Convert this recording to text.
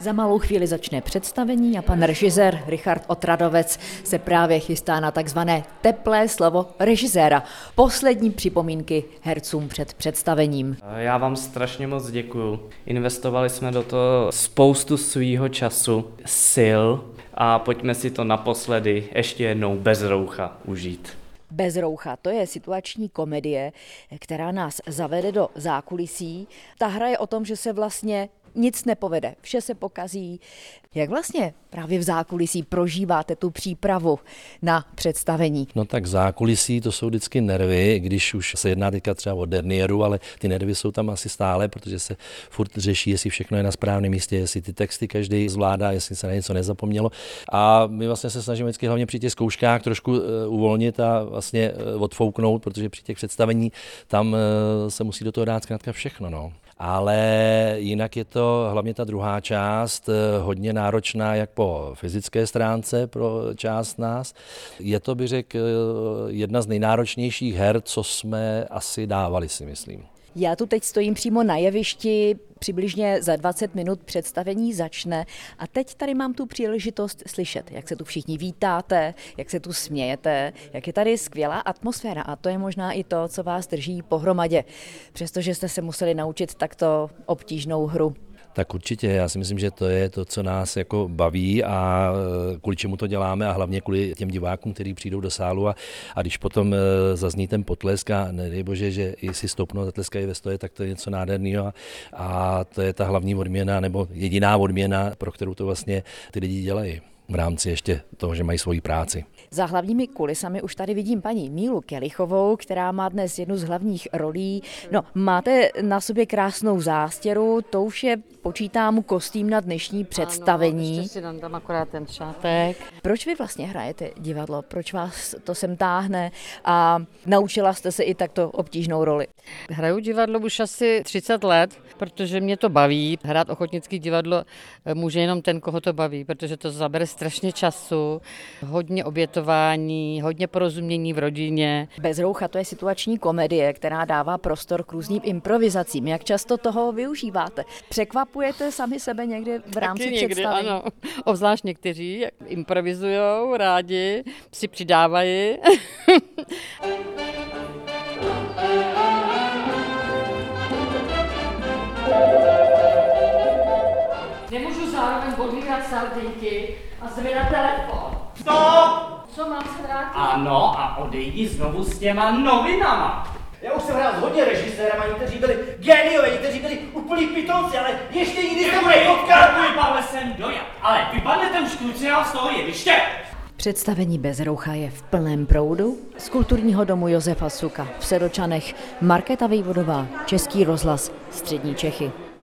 Za malou chvíli začne představení a pan režisér Richard Otradovec se právě chystá na takzvané teplé slovo režiséra. Poslední připomínky hercům před představením. Já vám strašně moc děkuju. Investovali jsme do toho spoustu svýho času, sil a pojďme si to naposledy ještě jednou bez roucha užít. Bez roucha, to je situační komedie, která nás zavede do zákulisí. Ta hra je o tom, že se vlastně nic nepovede, vše se pokazí. Jak vlastně právě v zákulisí prožíváte tu přípravu na představení? No tak zákulisí to jsou vždycky nervy, když už se jedná teďka třeba o derniéru, ale ty nervy jsou tam asi stále, protože se furt řeší, jestli všechno je na správném místě, jestli ty texty každý zvládá, jestli se na něco nezapomnělo. A my vlastně se snažíme vždycky hlavně při těch zkouškách trošku uvolnit a vlastně odfouknout, protože při těch představení tam se musí do toho dát zkrátka všechno. No. Ale jinak je to hlavně ta druhá část hodně náročná jak po fyzické stránce pro část nás. Je to, bych řekl, jedna z nejnáročnějších her, co jsme asi dávali, si myslím. Já tu teď stojím přímo na jevišti, přibližně za 20 minut představení začne a teď tady mám tu příležitost slyšet, jak se tu všichni vítáte, jak se tu smějete, jak je tady skvělá atmosféra a to je možná i to, co vás drží pohromadě, přestože jste se museli naučit takto obtížnou hru. Tak určitě, já si myslím, že to je to, co nás jako baví a kvůli čemu to děláme a hlavně kvůli těm divákům, kteří přijdou do sálu a když potom zazní ten potlesk a nedej bože, že i si stoupnou a zatleskají ve stoje, tak to je něco nádherného a to je ta hlavní odměna nebo jediná odměna, pro kterou to vlastně ty lidi dělají v rámci ještě toho, že mají svoji práci. Za hlavními kulisami už tady vidím paní Mílu Kelichovou, která má dnes jednu z hlavních rolí. No, máte na sobě krásnou zástěru, to už je, počítám, kostým na dnešní představení. Ano, ještě si dám tam akorát ten šátek. Proč vy vlastně hrajete divadlo? Proč vás to sem táhne? A naučila jste se i takto obtížnou roli? Hraju divadlo už asi 30 let, protože mě to baví. Hrát ochotnické divadlo může jenom ten, koho to baví, protože to zabere strašně času, hodně obětování, hodně porozumění v rodině. Bez roucha, to je situační komedie, která dává prostor k různým improvizacím. Jak často toho využíváte? Překvapujete sami sebe někdy v rámci představení? Ano, obzvlášť někteří improvizujou rádi, si přidávají. Nemůžu zároveň odvírat sardinky a zvedat telefon. Stop! Co mám se vrátit? Ano, a odejdi znovu s těma novinama. Já už jsem hrál s hodně režisérama, někteří byli géniové, někteří byli úplný pitomci, ale ještě nikdy jsem nepotkal. Pavle, jsem dojat, ale vypadnete už kluci z toho jeviště. Představení Bez roucha je v plném proudu. Z kulturního domu Josefa Suka v Sedočanech Markéta Vejvodová, Český rozhlas, Střední Čechy.